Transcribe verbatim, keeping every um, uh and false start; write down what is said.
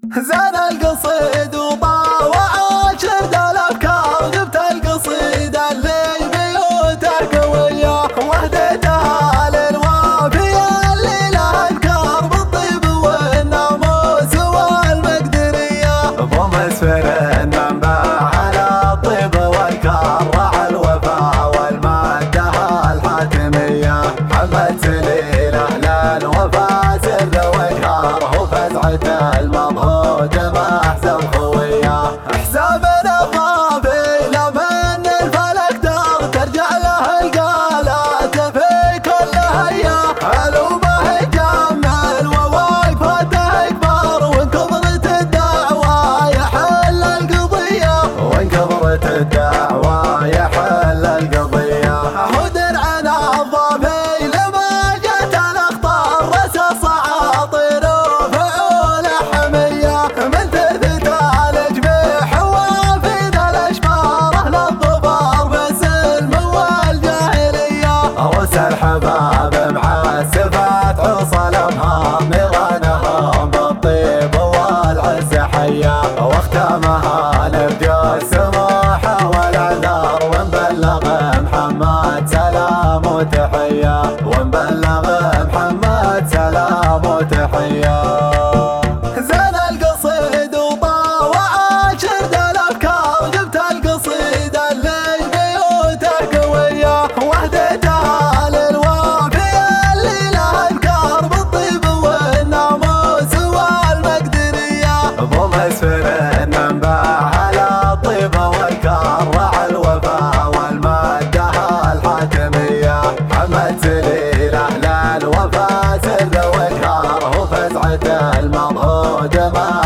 زاد القصيد وطاوع شرد الافكار، جبت القصيد اللي بيوته قويه وهديتها للوافيه اللي لها انكار بالطيب والناموس والمقدريه. ابو مسفر منبع على الطيب والكرع الوفاء والماده الحاتميه، حمد سليله للوفاء سر وجهاره وفزعته المضهود ما احزم خويه. حسابنا الضافي لمن الفلك دار ترجع له القالات في كل هيا، علومه جمل وواقفته كبار وان كبرت الدعوى يحل القضيه، وان كبرت الدعوى يحل القضيه. هو درعنا الضافي لما جت الاخطار رسى صعاطير وفعول حميه، من تثت الجبيح وفي ذا الاشبار اهل الظفار بالسلم والجاهليه. روس الحباب معسفات حصلمها نيرانهم بالطيب والعز حيه، واختامها نبجو السماح والعذار ونبلغ محمد سلام وتحيه، ونبلغ محمد سلام وتحيه. زاد القصيد وطاوع شرد الافكار، جبت القصيد اللي بيوته قويه وهديتها للوافيه اللي لها انكار بالطيب والناموس والمقدريه. ابو مسفر منبع على الطيب والكرع الوفاء والماده الحاتميه، حمد سليله للوفاء سر وجهاره وفزعته المضهود ما